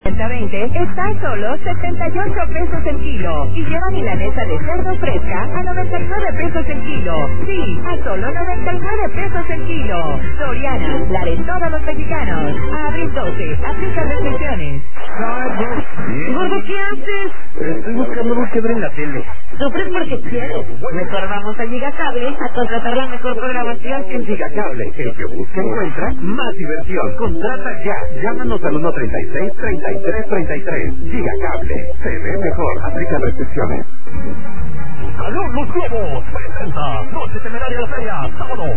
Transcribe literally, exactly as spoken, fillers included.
veinte está a solo setenta y ocho pesos el kilo y lleva milanesa de cerdo fresca a noventa y nueve pesos el kilo. Sí, a solo noventa y nueve pesos el kilo. Soriana, la de todos los mexicanos. A abril doce, aplica restricciones. Gordo, ¿qué haces? Estoy buscando algo que ver en la tele. Sufres porque quieres. Mejor vamos a Gigacable a contratar la mejor programación. En Gigacable, el que busca encuentra más diversión. Contrata ya. Llámanos al uno treinta y seis, treinta y tres, treinta y tres. Gigacable. Se ve mejor. Aplica restricciones. Salud Los Globos presenta Noche Temeraria de la Feria, sábado